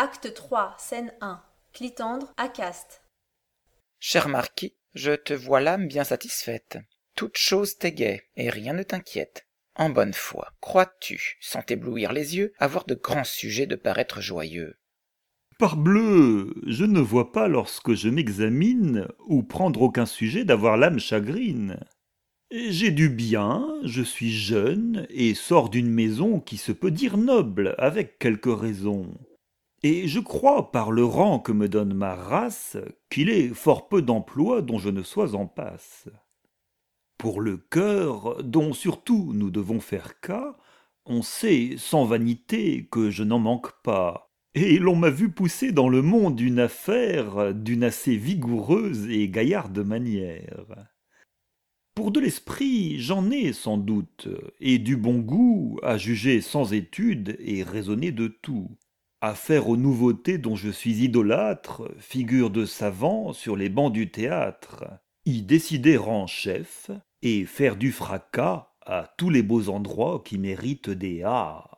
Acte 3, scène 1. Clitandre, Acaste. Cher marquis, je te vois l'âme bien satisfaite. Toute chose t'est gaie, et rien ne t'inquiète. En bonne foi, crois-tu, sans t'éblouir les yeux, avoir de grands sujets de paraître joyeux? Parbleu, je ne vois pas lorsque je m'examine ou prendre aucun sujet d'avoir l'âme chagrine. J'ai du bien, je suis jeune et sors d'une maison qui se peut dire noble avec quelques raisons. Et je crois par le rang que me donne ma race qu'il est fort peu d'emplois dont je ne sois en passe. Pour le cœur, dont surtout nous devons faire cas, on sait sans vanité que je n'en manque pas. Et l'on m'a vu pousser dans le monde une affaire d'une assez vigoureuse et gaillarde manière. Pour de l'esprit, j'en ai sans doute, et du bon goût à juger sans étude et raisonner de tout. À faire aux nouveautés dont je suis idolâtre, figure de savant sur les bancs du théâtre, y décider en chef, et faire du fracas à tous les beaux endroits qui méritent des A.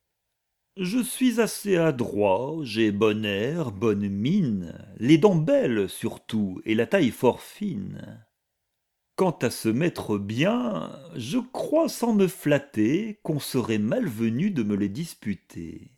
Je suis assez adroit, j'ai bon air, bonne mine, les dents belles surtout, et la taille fort fine. Quant à se mettre bien, je crois sans me flatter qu'on serait malvenu de me les disputer.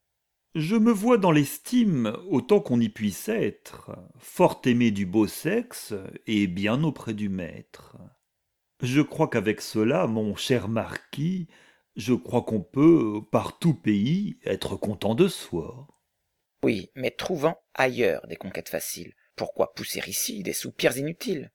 Je me vois dans l'estime, autant qu'on y puisse être, fort aimé du beau sexe et bien auprès du maître. Je crois qu'avec cela, mon cher marquis, je crois qu'on peut, par tout pays, être content de soi. Oui, mais trouvant ailleurs des conquêtes faciles, pourquoi pousser ici des soupirs inutiles?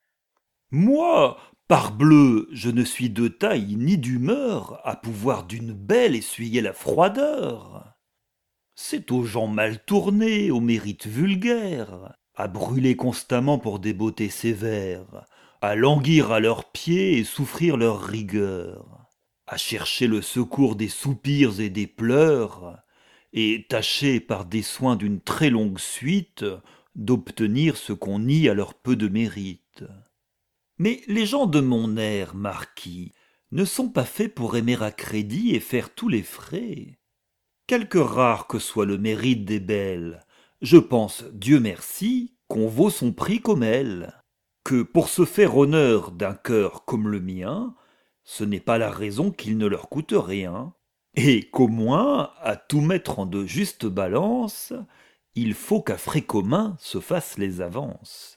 Moi, parbleu, je ne suis de taille ni d'humeur à pouvoir d'une belle essuyer la froideur. C'est aux gens mal tournés, aux mérites vulgaires, à brûler constamment pour des beautés sévères, à languir à leurs pieds et souffrir leur rigueur, à chercher le secours des soupirs et des pleurs, et tâcher par des soins d'une très longue suite d'obtenir ce qu'on nie à leur peu de mérite. Mais les gens de mon air, marquis, ne sont pas faits pour aimer à crédit et faire tous les frais. Quelque rare que soit le mérite des belles, je pense, Dieu merci, qu'on vaut son prix comme elles, que pour se faire honneur d'un cœur comme le mien, ce n'est pas la raison qu'il ne leur coûte rien, et qu'au moins, à tout mettre en de justes balances, il faut qu'à frais communs se fassent les avances.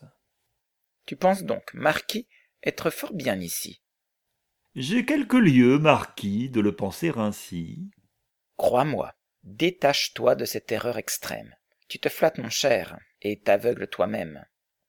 Tu penses donc, marquis, être fort bien ici? J'ai quelques lieux, marquis, de le penser ainsi. Crois-moi, détache-toi de cette erreur extrême. Tu te flattes, mon cher, et t'aveugles toi-même.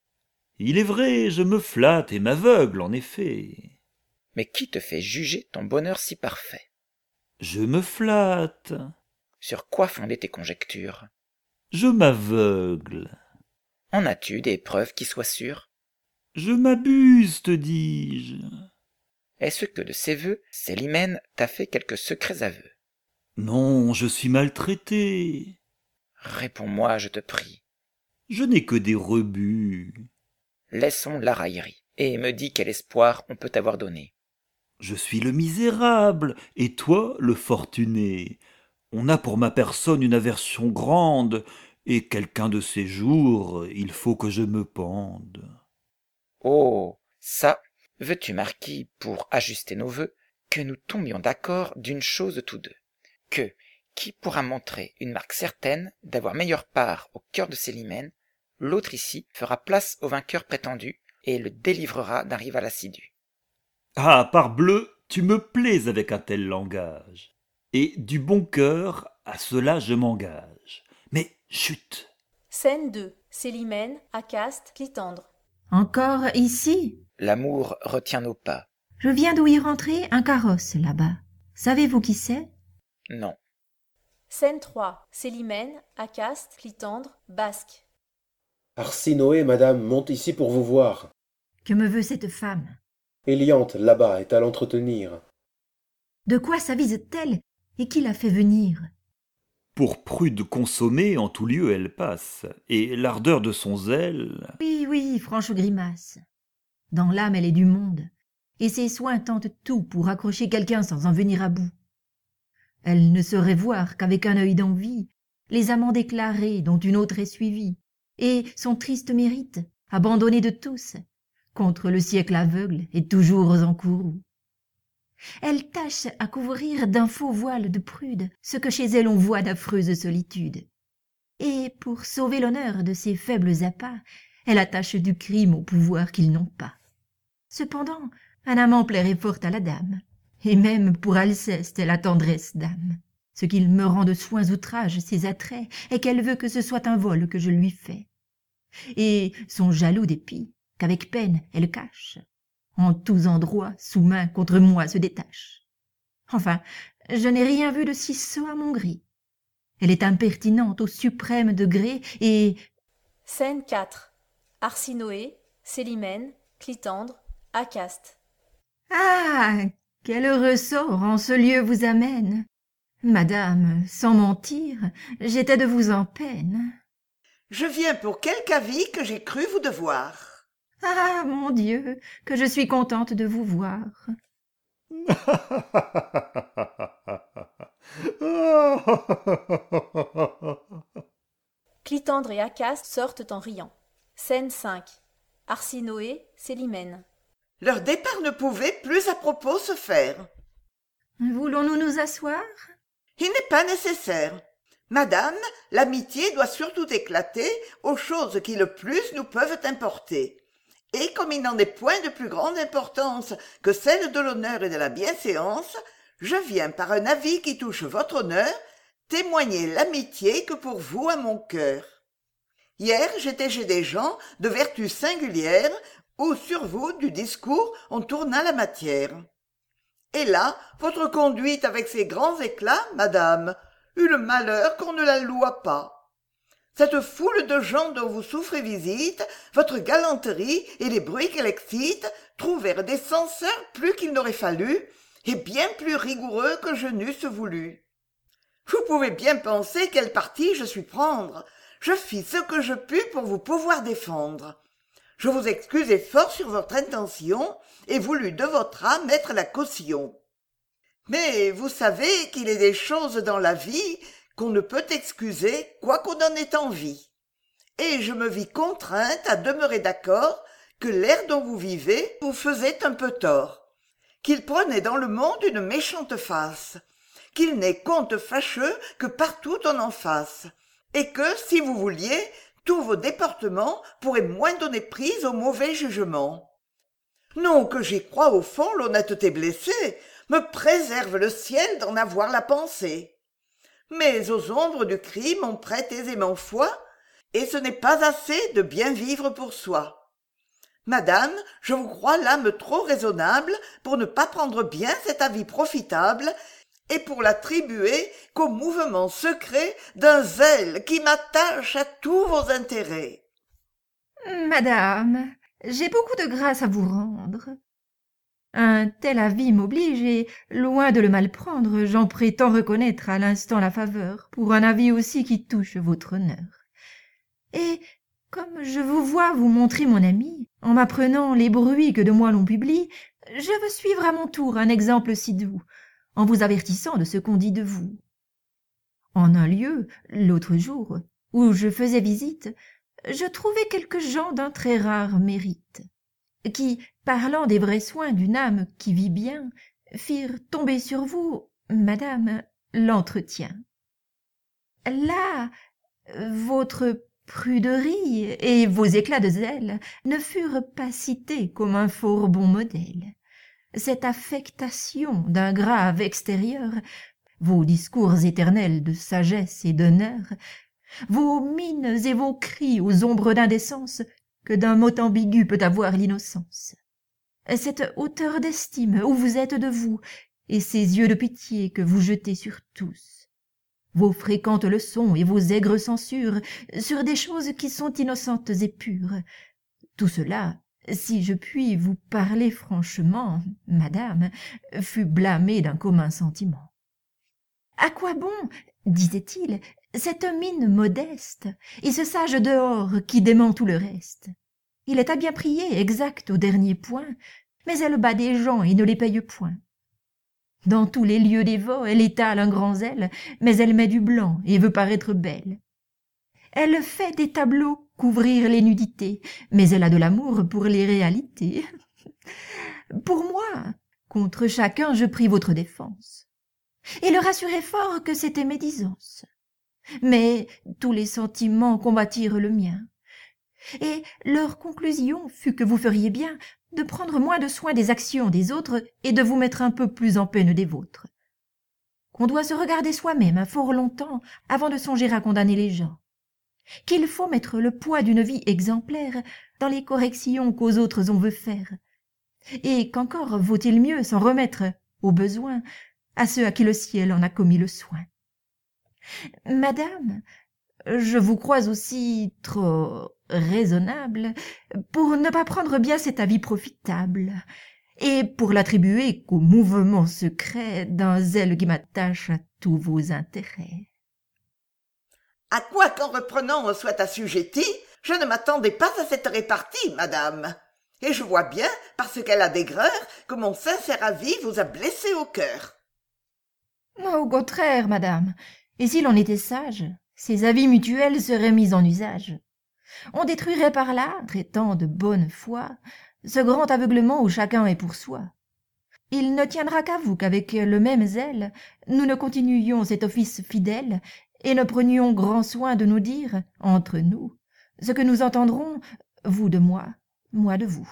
Il est vrai, je me flatte et m'aveugle, en effet. Mais qui te fait juger ton bonheur si parfait? Je me flatte. Sur quoi fonder tes conjectures? Je m'aveugle. En as-tu des preuves qui soient sûres? Je m'abuse, te dis-je. Est-ce que de ces vœux, Célimène t'a fait quelques secrets aveux? Non, je suis maltraité. Réponds-moi, je te prie. Je n'ai que des rebuts. Laissons la raillerie, et me dis quel espoir on peut t'avoir donné. Je suis le misérable, et toi le fortuné. On a pour ma personne une aversion grande, et quelqu'un de ces jours, il faut que je me pende. Oh, ça, veux-tu, marquis, pour ajuster nos vœux, que nous tombions d'accord d'une chose tous deux, que, qui pourra montrer une marque certaine d'avoir meilleure part au cœur de Célimène, l'autre ici fera place au vainqueur prétendu, et le délivrera d'un rival assidu. Ah, parbleu, tu me plais avec un tel langage. Et du bon cœur, à cela je m'engage. Mais chut! Scène 2. Célimène, Acaste, Clitandre. Encore ici? L'amour retient nos pas. Je viens d'ouïr rentrer un carrosse là-bas. Savez-vous qui c'est? Non. Scène 3. Célimène, Acaste, Clitandre, Basque. Arsinoé, madame, monte ici pour vous voir. Que me veut cette femme? Éliante, là-bas, est à l'entretenir. De quoi s'avise-t-elle et qui l'a fait venir? Pour prude consommée, en tout lieu elle passe, et l'ardeur de son zèle... Oui, oui, franche grimace. Dans l'âme, elle est du monde, et ses soins tentent tout pour accrocher quelqu'un sans en venir à bout. Elle ne saurait voir qu'avec un œil d'envie, les amants déclarés dont une autre est suivie, et son triste mérite, abandonné de tous, contre le siècle aveugle et toujours en courroux. Elle tâche à couvrir d'un faux voile de prude ce que chez elle on voit d'affreuse solitude. Et pour sauver l'honneur de ces faibles appâts, elle attache du crime au pouvoir qu'ils n'ont pas. Cependant, un amant plairait fort à la dame, et même pour Alceste la tendresse d'âme. Ce qu'il me rend de soins outrages ses attraits est qu'elle veut que ce soit un vol que je lui fais. Et son jaloux dépit, qu'avec peine elle cache, en tous endroits sous main contre moi se détache. Enfin, je n'ai rien vu de si sot à mon gré. Elle est impertinente au suprême degré et... Scène 4. Arsinoé, Célimène, Clitandre, Acaste. Ah, quel heureux sort en ce lieu vous amène. Madame, sans mentir, j'étais de vous en peine. Je viens pour quelque avis que j'ai cru vous devoir. Ah, mon Dieu, que je suis contente de vous voir. Clitandre et Acaste sortent en riant. Scène 5. Arsinoé, Célimène. Leur départ ne pouvait plus à propos se faire. Voulons-nous nous asseoir? Il n'est pas nécessaire. Madame, l'amitié doit surtout éclater aux choses qui le plus nous peuvent importer. Et comme il n'en est point de plus grande importance que celle de l'honneur et de la bienséance, je viens par un avis qui touche votre honneur témoigner l'amitié que pour vous a mon cœur. Hier, j'étais chez des gens de vertu singulière où sur vous du discours on tourna la matière. Et là, votre conduite avec ses grands éclats, madame, eut le malheur qu'on ne la loua pas. Cette foule de gens dont vous souffrez visite, votre galanterie et les bruits qu'elle excite trouvèrent des censeurs plus qu'il n'aurait fallu, et bien plus rigoureux que je n'eusse voulu. Vous pouvez bien penser quel parti je suis prendre. Je fis ce que je pus pour vous pouvoir défendre. Je vous excusai fort sur votre intention, et voulus de votre âme mettre la caution. Mais vous savez qu'il est des choses dans la vie qu'on ne peut excuser quoi qu'on en ait envie. Et je me vis contrainte à demeurer d'accord que l'air dont vous vivez vous faisait un peu tort, qu'il prenait dans le monde une méchante face, qu'il n'est compte fâcheux que partout on en fasse, et que, si vous vouliez, tous vos déportements pourraient moins donner prise au mauvais jugement. Non que j'y croie au fond l'honnêteté blessée, me préserve le ciel d'en avoir la pensée. Mais aux ombres du crime on prête aisément foi, et ce n'est pas assez de bien vivre pour soi. Madame, je vous crois l'âme trop raisonnable pour ne pas prendre bien cet avis profitable, et pour l'attribuer qu'au mouvement secret d'un zèle qui m'attache à tous vos intérêts. Madame, j'ai beaucoup de grâce à vous rendre. Un tel avis m'oblige et, loin de le mal prendre, j'en prétends reconnaître à l'instant la faveur, pour un avis aussi qui touche votre honneur. Et, comme je vous vois vous montrer mon ami, en m'apprenant les bruits que de moi l'on publie, je veux suivre à mon tour un exemple si doux, en vous avertissant de ce qu'on dit de vous. En un lieu, l'autre jour, où je faisais visite, je trouvai quelques gens d'un très rare mérite, qui, parlant des vrais soins d'une âme qui vit bien, firent tomber sur vous, madame, l'entretien. Là, votre pruderie et vos éclats de zèle ne furent pas cités comme un fort bon modèle. Cette affectation d'un grave extérieur, vos discours éternels de sagesse et d'honneur, vos mines et vos cris aux ombres d'indécence que d'un mot ambigu peut avoir l'innocence. Cette hauteur d'estime où vous êtes de vous, et ces yeux de pitié que vous jetez sur tous. Vos fréquentes leçons et vos aigres censures sur des choses qui sont innocentes et pures. Tout cela, si je puis vous parler franchement, madame, fut blâmé d'un commun sentiment. À quoi bon, disait-il, cette mine modeste, et ce sage dehors qui dément tout le reste? Il est à bien prier exact au dernier point, mais elle bat des gens et ne les paye point. Dans tous les lieux dévots, elle étale un grand zèle, mais elle met du blanc et veut paraître belle. Elle fait des tableaux couvrir les nudités, mais elle a de l'amour pour les réalités. Pour moi, contre chacun, je prie votre défense, et le rassurai fort que c'était médisance. Mais tous les sentiments combattirent le mien, et leur conclusion fut que vous feriez bien de prendre moins de soin des actions des autres et de vous mettre un peu plus en peine des vôtres. Qu'on doit se regarder soi-même fort longtemps avant de songer à condamner les gens, qu'il faut mettre le poids d'une vie exemplaire dans les corrections qu'aux autres on veut faire, et qu'encore vaut-il mieux s'en remettre, au besoin, à ceux à qui le ciel en a commis le soin. Madame, je vous crois aussi trop raisonnable pour ne pas prendre bien cet avis profitable, et pour l'attribuer qu'au mouvement secret d'un zèle qui m'attache à tous vos intérêts. À quoi qu'en reprenant on soit assujetti, je ne m'attendais pas à cette répartie, madame. Et je vois bien, parce qu'elle a d'aigreur, que mon sincère avis vous a blessé au cœur. Au contraire, madame, et s'il en était sage, ces avis mutuels seraient mis en usage. On détruirait par là, traitant de bonne foi, ce grand aveuglement où chacun est pour soi. Il ne tiendra qu'à vous qu'avec le même zèle, nous ne continuions cet office fidèle et ne prenions grand soin de nous dire, entre nous, ce que nous entendrons, vous de moi de vous.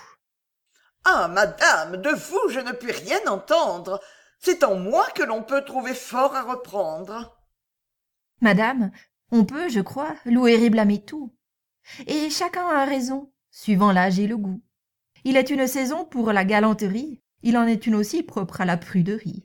Ah, madame, de vous je ne puis rien entendre. C'est en moi que l'on peut trouver fort à reprendre. Madame, on peut, je crois, louer et blâmer tout. Et chacun a raison, suivant l'âge et le goût. Il est une saison pour la galanterie, il en est une aussi propre à la pruderie.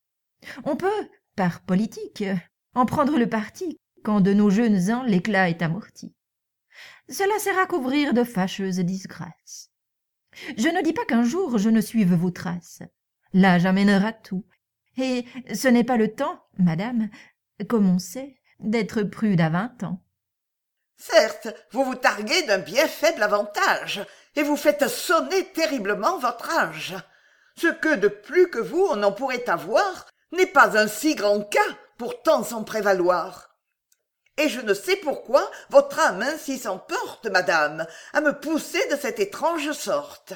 On peut, par politique, en prendre le parti quand de nos jeunes ans l'éclat est amorti. Cela sert à couvrir de fâcheuses disgrâces. Je ne dis pas qu'un jour je ne suive vos traces. L'âge amènera tout. Et ce n'est pas le temps, madame, comme on sait, d'être prude à 20 ans. Certes, vous vous targuez d'un bien faible avantage, et vous faites sonner terriblement votre âge. Ce que de plus que vous on en pourrait avoir n'est pas un si grand cas, pourtant s'en prévaloir. Et je ne sais pourquoi votre âme ainsi s'emporte, madame, à me pousser de cette étrange sorte.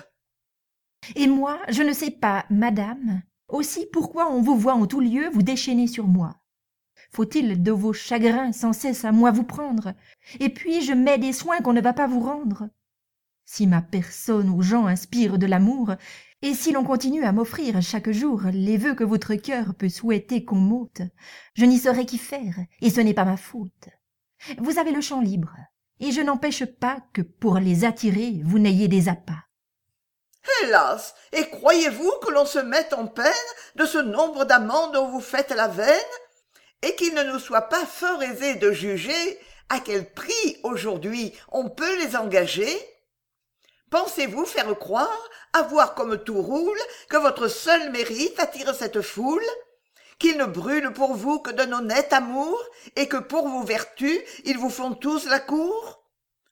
Et moi, je ne sais pas, madame, aussi pourquoi on vous voit en tout lieu vous déchaîner sur moi. Faut-il de vos chagrins sans cesse à moi vous prendre, et puis je mets des soins qu'on ne va pas vous rendre? Si ma personne aux gens inspire de l'amour, et si l'on continue à m'offrir chaque jour les vœux que votre cœur peut souhaiter qu'on m'ôte, je n'y saurais qu'y faire, et ce n'est pas ma faute. Vous avez le champ libre, et je n'empêche pas que pour les attirer, vous n'ayez des appâts. Hélas, et croyez-vous que l'on se mette en peine de ce nombre d'amants dont vous faites la veine, et qu'il ne nous soit pas fort aisé de juger à quel prix aujourd'hui on peut les engager? Pensez-vous faire croire, à voir comme tout roule, que votre seul mérite attire cette foule, qu'ils ne brûlent pour vous que d'un honnête amour, et que pour vos vertus ils vous font tous la cour?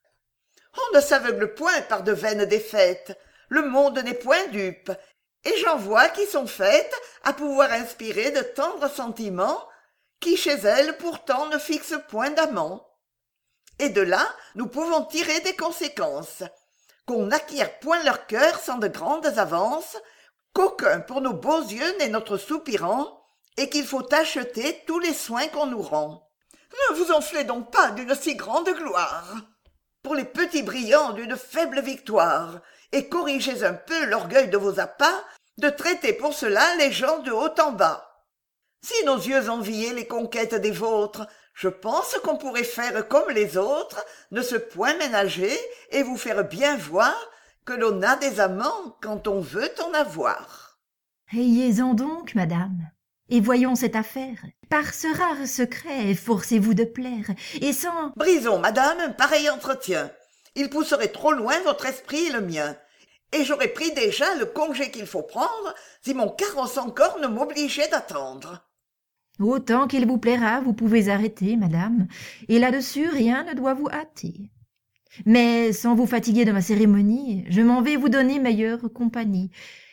On ne s'aveugle point par de vaines défaites, le monde n'est point dupe, et j'en vois qui sont faites à pouvoir inspirer de tendres sentiments, qui chez elles pourtant ne fixent point d'amant. Et de là nous pouvons tirer des conséquences, qu'on n'acquiert point leur cœur sans de grandes avances, qu'aucun pour nos beaux yeux n'est notre soupirant, et qu'il faut acheter tous les soins qu'on nous rend. Ne vous enflez donc pas d'une si grande gloire, pour les petits brillants d'une faible victoire, et corrigez un peu l'orgueil de vos appâts, de traiter pour cela les gens de haut en bas. Si nos yeux enviaient les conquêtes des vôtres, je pense qu'on pourrait faire comme les autres, ne se point ménager et vous faire bien voir que l'on a des amants quand on veut en avoir. Ayez-en donc, madame, et voyons cette affaire. Par ce rare secret, forcez-vous de plaire, et sans... Brisons, madame, un pareil entretien. Il pousserait trop loin votre esprit et le mien. Et j'aurais pris déjà le congé qu'il faut prendre si mon carrosse encore ne m'obligeait d'attendre. Autant qu'il vous plaira, vous pouvez arrêter, madame, et là-dessus rien ne doit vous hâter. Mais sans vous fatiguer de ma cérémonie, je m'en vais vous donner meilleure compagnie,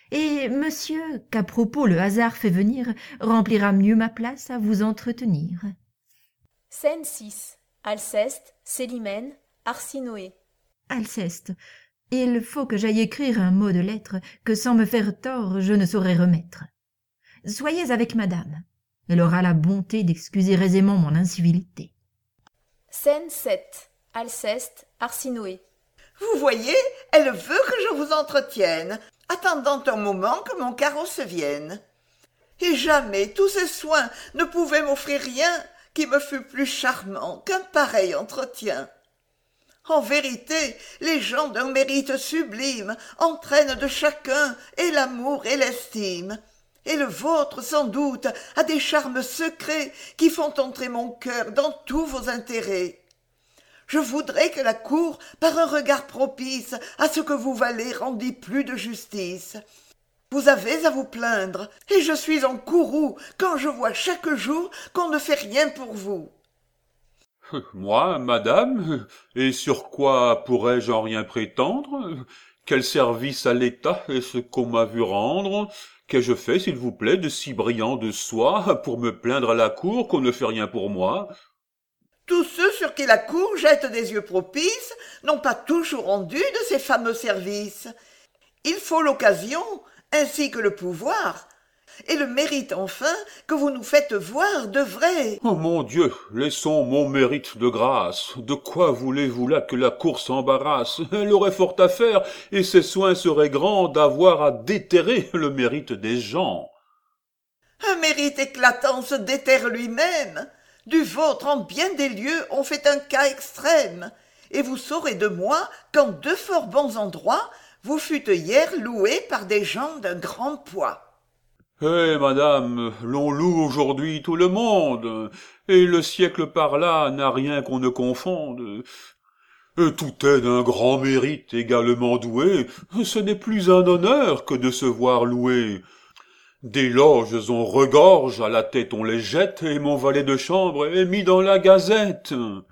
et monsieur, qu'à propos le hasard fait venir, remplira mieux ma place à vous entretenir. Scène 6. Alceste, Célimène, Arsinoé. Alceste, il faut que j'aille écrire un mot de lettre que sans me faire tort je ne saurais remettre. Soyez avec madame. Elle aura la bonté d'excuser aisément mon incivilité. Scène 7. Alceste, Arsinoé. Vous voyez, elle veut que je vous entretienne, attendant un moment que mon carrosse vienne. Et jamais tous ces soins ne pouvaient m'offrir rien qui me fût plus charmant qu'un pareil entretien. En vérité, les gens d'un mérite sublime entraînent de chacun et l'amour et l'estime. Et le vôtre, sans doute, a des charmes secrets qui font entrer mon cœur dans tous vos intérêts. Je voudrais que la cour, par un regard propice à ce que vous valez, rendît plus de justice. Vous avez à vous plaindre, et je suis en courroux quand je vois chaque jour qu'on ne fait rien pour vous. Moi, madame, et sur quoi pourrais-je en rien prétendre? Quel service à l'État est-ce qu'on m'a vu rendre? Qu'ai-je fait, s'il vous plaît, de si brillant de soi, pour me plaindre à la cour qu'on ne fait rien pour moi? Tous ceux sur qui la cour jette des yeux propices n'ont pas toujours rendu de ces fameux services. Il faut l'occasion, ainsi que le pouvoir, et le mérite enfin que vous nous faites voir de vrai. Oh mon Dieu, laissons mon mérite de grâce. De quoi voulez-vous là que la cour s'embarrasse? Elle aurait fort à faire, et ses soins seraient grands d'avoir à déterrer le mérite des gens. Un mérite éclatant se déterre lui-même. Du vôtre en bien des lieux on fait un cas extrême, et vous saurez de moi qu'en deux fort bons endroits vous fûtes hier loué par des gens d'un grand poids. Eh, madame, l'on loue aujourd'hui tout le monde, et le siècle par là n'a rien qu'on ne confonde. Tout est d'un grand mérite également doué, ce n'est plus un honneur que de se voir loué. Des loges on regorge, à la tête on les jette, et mon valet de chambre est mis dans la gazette.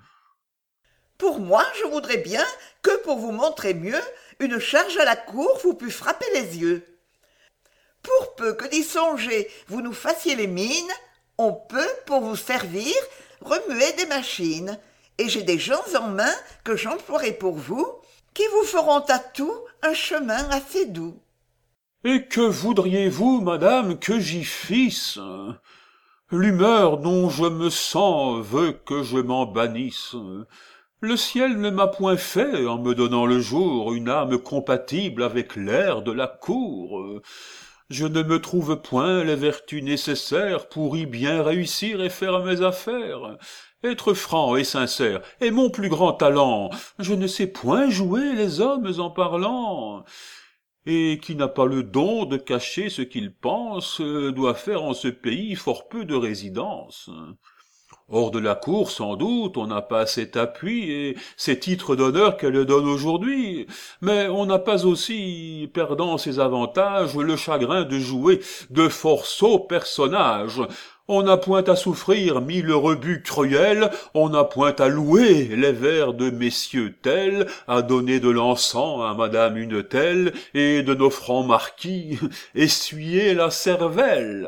Pour moi, je voudrais bien que, pour vous montrer mieux, une charge à la cour vous pût frapper les yeux. Pour peu que d'y songer vous nous fassiez les mines, on peut, pour vous servir, remuer des machines, et j'ai des gens en main que j'emploierai pour vous, qui vous feront à tout un chemin assez doux. Et que voudriez-vous, madame, que j'y fisse? L'humeur dont je me sens veut que je m'en bannisse. Le ciel ne m'a point fait, en me donnant le jour, une âme compatible avec l'air de la cour. Je ne me trouve point les vertus nécessaires pour y bien réussir et faire mes affaires. Être franc et sincère est mon plus grand talent. Je ne sais point jouer les hommes en parlant. Et qui n'a pas le don de cacher ce qu'il pense, doit faire en ce pays fort peu de résidence. Hors de la cour, sans doute, on n'a pas cet appui et ces titres d'honneur qu'elle donne aujourd'hui, mais on n'a pas aussi, perdant ses avantages, le chagrin de jouer de fort sots personnages. On n'a point à souffrir mille rebuts cruels, on n'a point à louer les vers de messieurs tels, à donner de l'encens à madame une telle, et de nos francs marquis essuyer la cervelle.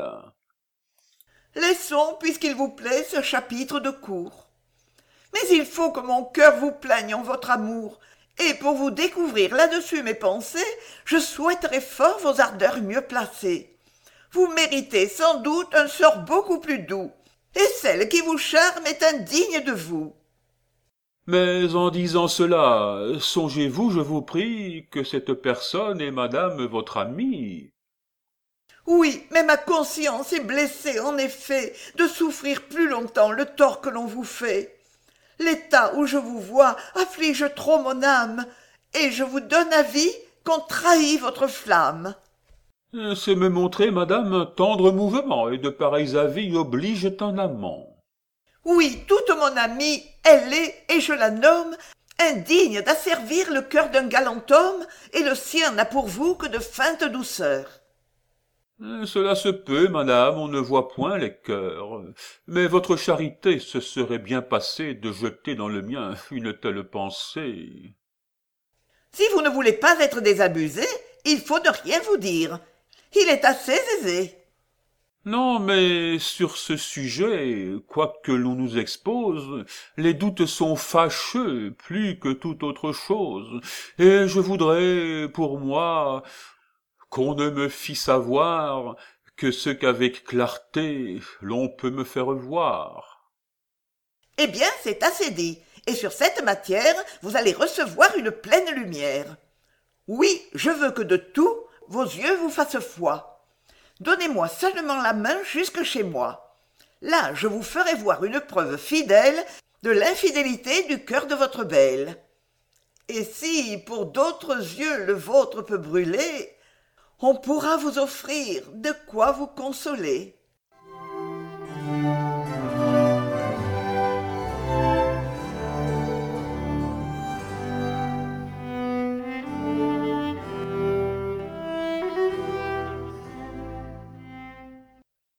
Laissons, puisqu'il vous plaît, ce chapitre de cour. Mais il faut que mon cœur vous plaigne en votre amour, et pour vous découvrir là-dessus mes pensées, je souhaiterais fort vos ardeurs mieux placées. Vous méritez sans doute un sort beaucoup plus doux, et celle qui vous charme est indigne de vous. Mais en disant cela, songez-vous, je vous prie, que cette personne est madame votre amie. Oui, mais ma conscience est blessée, en effet, de souffrir plus longtemps le tort que l'on vous fait. L'état où je vous vois afflige trop mon âme, et je vous donne avis qu'on trahit votre flamme. C'est me montrer, madame, un tendre mouvement, et de pareils avis obligent un amant. Oui, toute mon amie, elle est, et je la nomme, indigne d'asservir le cœur d'un galant homme, et le sien n'a pour vous que de feintes douceurs. Cela se peut, madame, on ne voit point les cœurs, mais votre charité se serait bien passée de jeter dans le mien une telle pensée. Si vous ne voulez pas être désabusé, il faut ne rien vous dire, Il est assez aisé. Non, mais sur ce sujet, quoique l'on nous expose, les doutes sont fâcheux plus que toute autre chose, et je voudrais, pour moi, qu'on ne me fît savoir que ce qu'avec clarté l'on peut me faire voir. Eh bien, c'est assez dit, et sur cette matière, vous allez recevoir une pleine lumière. Oui, je veux que de tout, vos yeux vous fassent foi. Donnez-moi seulement la main jusque chez moi. Là, je vous ferai voir une preuve fidèle de l'infidélité du cœur de votre belle. Et si, pour d'autres yeux, le vôtre peut brûler, on pourra vous offrir de quoi vous consoler.